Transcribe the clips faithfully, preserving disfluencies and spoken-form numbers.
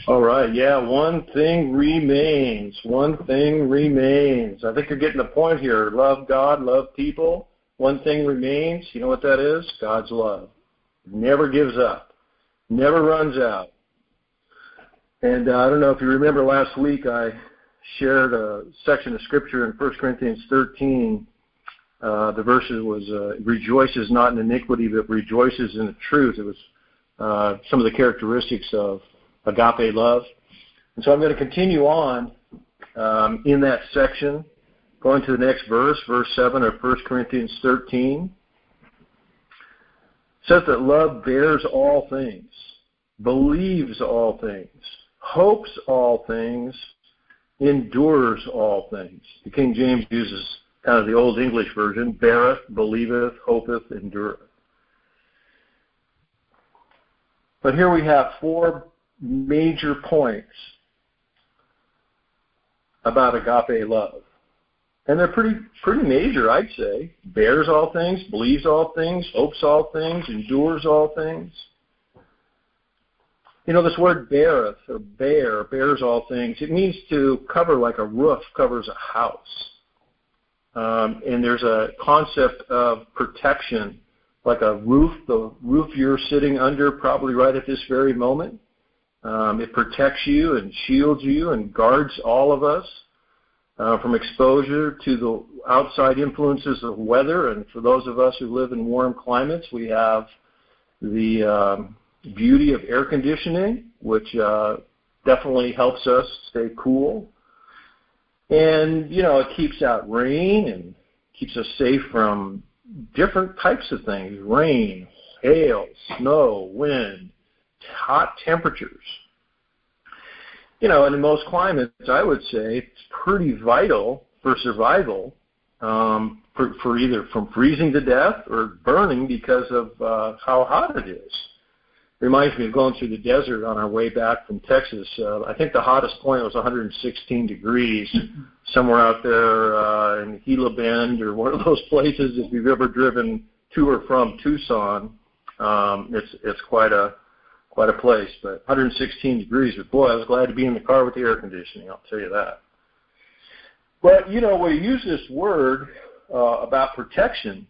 All right, yeah, one thing remains. One thing remains. I think you're getting the point here. Love God, love people. One thing remains. You know what that is? God's love. Never gives up. Never runs out. And uh, I don't know if you remember last week I shared a section of Scripture in First Corinthians thirteen. Uh, the verse was, uh, rejoices not in iniquity, but rejoices in the truth. It was uh, some of the characteristics of agape love. And so I'm going to continue on um, in that section, going to the next verse, verse seven of First Corinthians thirteen. It says that love bears all things, believes all things, hopes all things, endures all things. The King James uses kind of the Old English version, beareth, believeth, hopeth, endureth. But here we have four major points about agape love. And they're pretty pretty major, I'd say. Bears all things, believes all things, hopes all things, endures all things. You know, this word beareth, or bear, bears all things, it means to cover like a roof covers a house. Um, and there's a concept of protection, like a roof, the roof you're sitting under probably right at this very moment. Um, it protects you and shields you and guards all of us uh, from exposure to the outside influences of weather. And for those of us who live in warm climates, we have the um, beauty of air conditioning, which uh, definitely helps us stay cool. And, you know, it keeps out rain and keeps us safe from different types of things, rain, hail, snow, wind, hot temperatures. You know, and in most climates, I would say it's pretty vital for survival, um, for, for either from freezing to death or burning because of uh, how hot it is. Reminds me of going through the desert on our way back from Texas. Uh, I think the hottest point was one hundred sixteen degrees, somewhere out there uh, in Gila Bend or one of those places. If you've ever driven to or from Tucson, um, it's it's quite a quite a place. But one hundred sixteen degrees. But boy, I was glad to be in the car with the air conditioning. I'll tell you that. But you know, we use this word uh, about protection.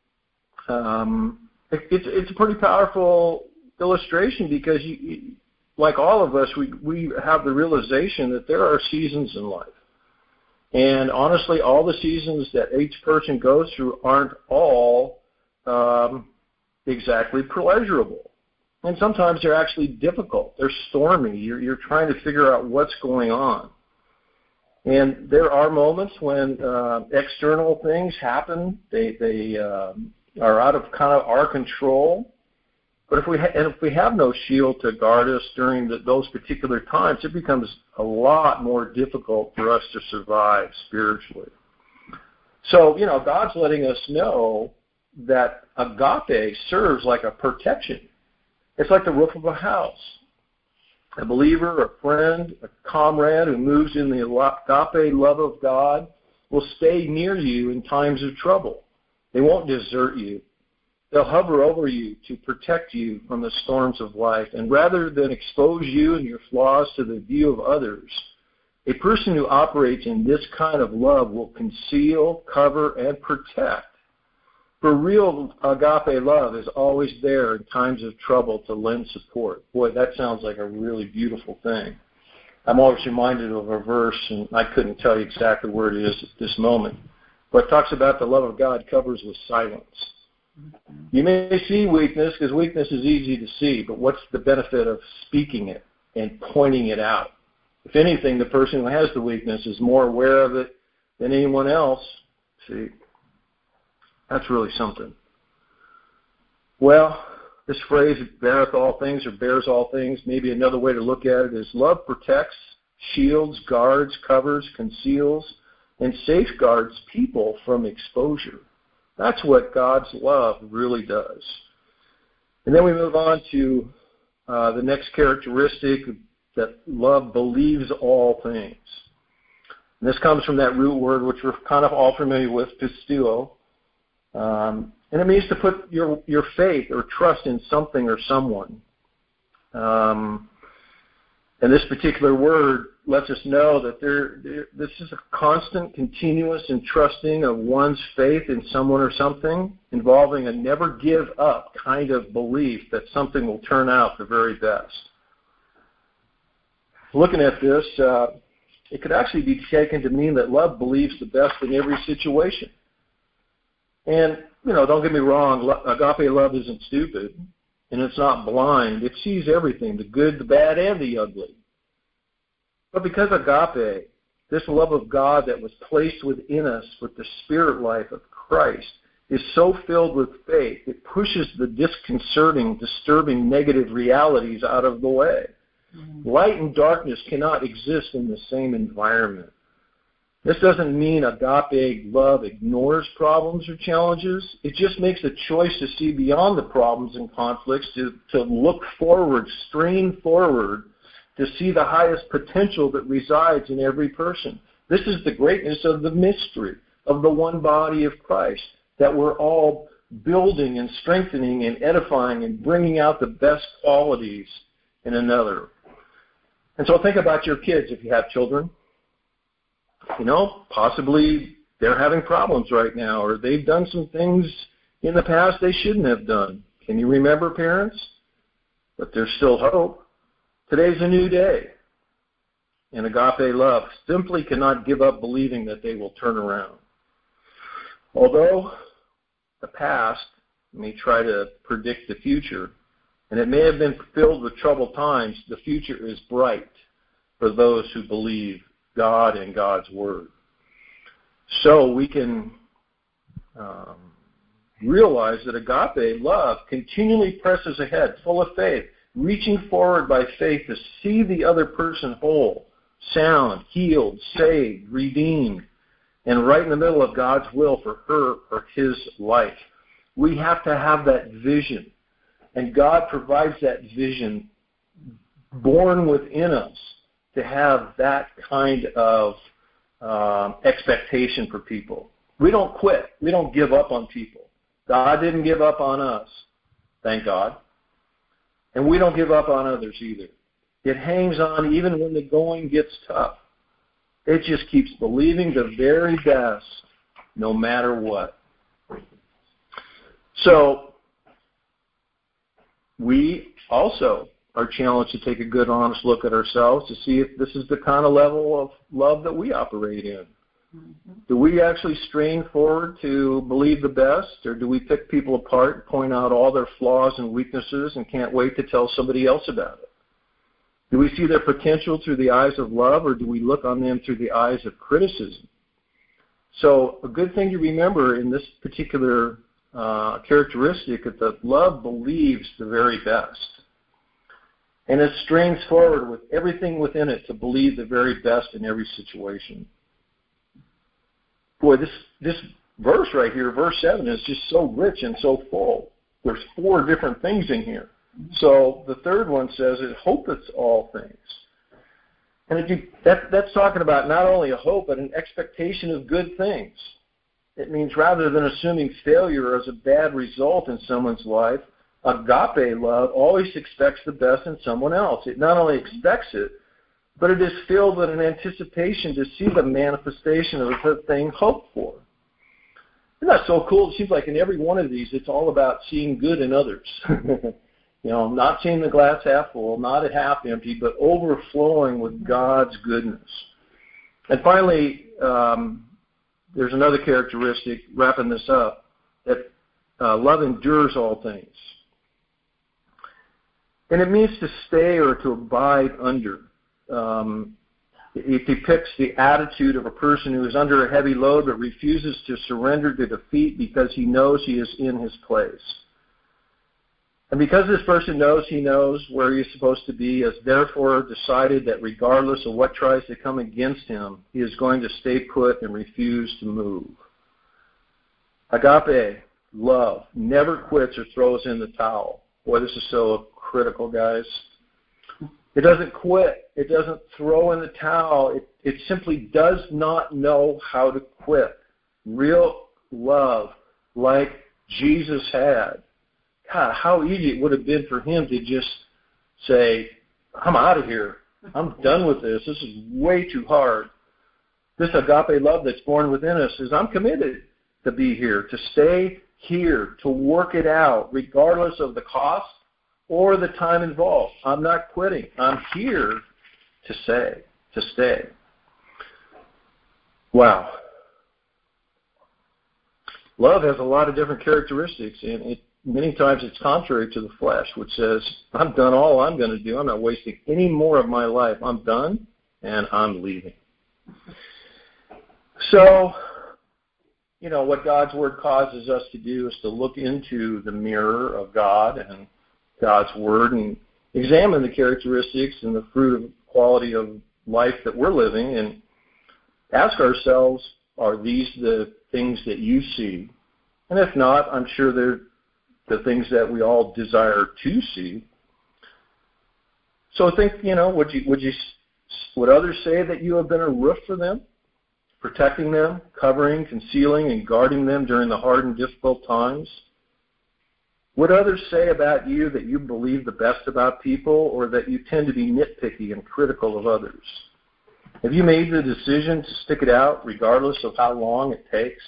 Um, it, it's it's a pretty powerful illustration because you, you, like all of us, we, we have the realization that there are seasons in life. And honestly, all the seasons that each person goes through aren't all um, exactly pleasurable. And sometimes they're actually difficult. They're stormy. You're, you're trying to figure out what's going on. And there are moments when uh, external things happen. They, they uh, are out of kind of our control. But if we ha- and if we have no shield to guard us during the, those particular times, it becomes a lot more difficult for us to survive spiritually. So, you know, God's letting us know that agape serves like a protection. It's like the roof of a house. A believer, a friend, a comrade who moves in the agape love of God will stay near you in times of trouble. They won't desert you. They'll hover over you to protect you from the storms of life. And rather than expose you and your flaws to the view of others, a person who operates in this kind of love will conceal, cover, and protect. For real agape love is always there in times of trouble to lend support. Boy, that sounds like a really beautiful thing. I'm always reminded of a verse, and I couldn't tell you exactly where it is at this moment, but it talks about the love of God covers with silence. You may see weakness because weakness is easy to see, but what's the benefit of speaking it and pointing it out? If anything, the person who has the weakness is more aware of it than anyone else. See, that's really something. Well, this phrase, beareth all things or bears all things, maybe another way to look at it is love protects, shields, guards, covers, conceals, and safeguards people from exposure. That's what God's love really does. And then we move on to uh, the next characteristic, that love believes all things. And this comes from that root word, which we're kind of all familiar with, pisteuo. Um, and it means to put your, your faith or trust in something or someone. Um, And this particular word lets us know that there, there, this is a constant, continuous entrusting of one's faith in someone or something, involving a never give up kind of belief that something will turn out the very best. Looking at this, uh, it could actually be taken to mean that love believes the best in every situation. And, you know, don't get me wrong, agape love isn't stupid, and it's not blind. It sees everything, the good, the bad, and the ugly. But because agape, this love of God that was placed within us with the spirit life of Christ, is so filled with faith, it pushes the disconcerting, disturbing, negative realities out of the way. Mm-hmm. Light and darkness cannot exist in the same environment. This doesn't mean agape love ignores problems or challenges. It just makes a choice to see beyond the problems and conflicts, to, to look forward, strain forward, to see the highest potential that resides in every person. This is the greatness of the mystery of the one body of Christ, that we're all building and strengthening and edifying and bringing out the best qualities in another. And so think about your kids if you have children. You know, possibly they're having problems right now, or they've done some things in the past they shouldn't have done. Can you remember, parents? But there's still hope. Today's a new day. And agape love simply cannot give up believing that they will turn around. Although the past may try to predict the future, and it may have been filled with troubled times, the future is bright for those who believe God and God's Word. So we can um, realize that agape love continually presses ahead, full of faith, reaching forward by faith to see the other person whole, sound, healed, saved, redeemed, and right in the middle of God's will for her or his life. We have to have that vision, and God provides that vision born within us to have that kind of um, expectation for people. We don't quit. We don't give up on people. God didn't give up on us, thank God. And we don't give up on others either. It hangs on even when the going gets tough. It just keeps believing the very best no matter what. So we also are challenged to take a good, honest look at ourselves to see if this is the kind of level of love that we operate in. Mm-hmm. Do we actually strain forward to believe the best, or do we pick people apart and point out all their flaws and weaknesses and can't wait to tell somebody else about it? Do we see their potential through the eyes of love, or do we look on them through the eyes of criticism? So a good thing to remember in this particular uh, characteristic is that love believes the very best. And it strains forward with everything within it to believe the very best in every situation. Boy, this this verse right here, verse seven, is just so rich and so full. There's four different things in here. So the third one says, it hopeth all things. And it, that, that's talking about not only a hope, but an expectation of good things. It means rather than assuming failure as a bad result in someone's life, agape love always expects the best in someone else. It not only expects it, but it is filled with an anticipation to see the manifestation of the thing hoped for. Isn't that so cool? It seems like in every one of these, it's all about seeing good in others. You know, not seeing the glass half full, not at half empty, but overflowing with God's goodness. And finally, um, there's another characteristic, wrapping this up, that uh, love endures all things. And it means to stay or to abide under. Um, it depicts the attitude of a person who is under a heavy load but refuses to surrender to defeat because he knows he is in his place. And because this person knows he knows where he is supposed to be, has therefore decided that regardless of what tries to come against him, he is going to stay put and refuse to move. Agape, love, never quits or throws in the towel. Boy, this is so critical, guys. It doesn't quit. It doesn't throw in the towel. It, it simply does not know how to quit. Real love, like Jesus had. God, how easy it would have been for him to just say, I'm out of here. I'm done with this. This is way too hard. This agape love that's born within us is I'm committed to be here, to stay here, to work it out, regardless of the cost or the time involved. I'm not quitting. I'm here to say, to stay. Wow. Love has a lot of different characteristics, and it, many times it's contrary to the flesh, which says, I'm done all I'm going to do. I'm not wasting any more of my life. I'm done, and I'm leaving. So, you know, what God's Word causes us to do is to look into the mirror of God and God's Word and examine the characteristics and the fruit of quality of life that we're living and ask ourselves, are these the things that you see? And if not, I'm sure they're the things that we all desire to see. So think, you know, would you, would you, would others say that you have been a roof for them, protecting them, covering, concealing, and guarding them during the hard and difficult times? Would others say about you that you believe the best about people, or that you tend to be nitpicky and critical of others? Have you made the decision to stick it out regardless of how long it takes?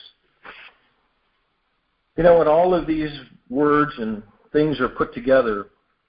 You know, when all of these words and things are put together,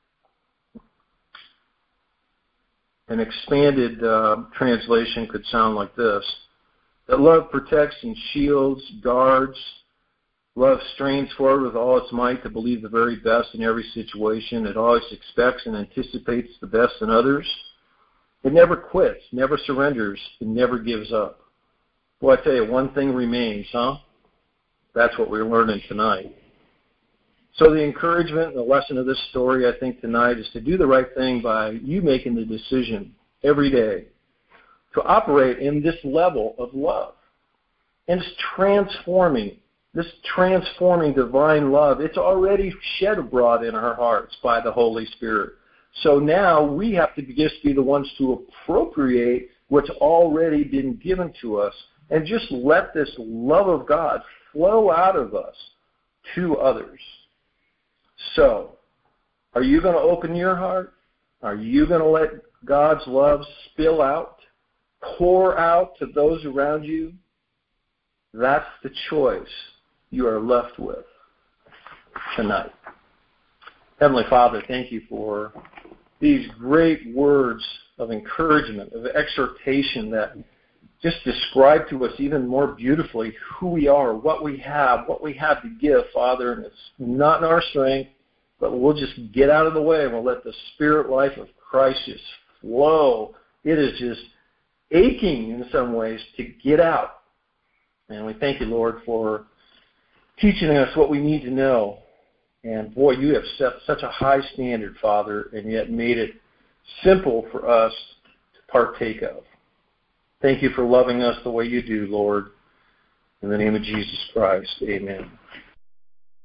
an expanded uh, translation could sound like this: that love protects and shields, guards. Love strains forward with all its might to believe the very best in every situation. It always expects and anticipates the best in others. It never quits, never surrenders, it never gives up. Well, I tell you, one thing remains, huh? That's what we're learning tonight. So the encouragement and the lesson of this story, I think, tonight is to do the right thing by you making the decision every day to operate in this level of love. And it's transforming, this transforming divine love. It's already shed abroad in our hearts by the Holy Spirit. So now we have to just be the ones to appropriate what's already been given to us and just let this love of God flow out of us to others. So, are you going to open your heart? Are you going to let God's love spill out, pour out to those around you? That's the choice you are left with tonight. Heavenly Father, thank you for these great words of encouragement, of exhortation that just describe to us even more beautifully who we are, what we have, what we have to give, Father. And it's not in our strength, but we'll just get out of the way and we'll let the spirit life of Christ just flow. It is just aching in some ways to get out. And we thank you, Lord, for teaching us what we need to know. And boy, you have set such a high standard, Father, and yet made it simple for us to partake of. Thank you for loving us the way you do, Lord. In the name of Jesus Christ, amen.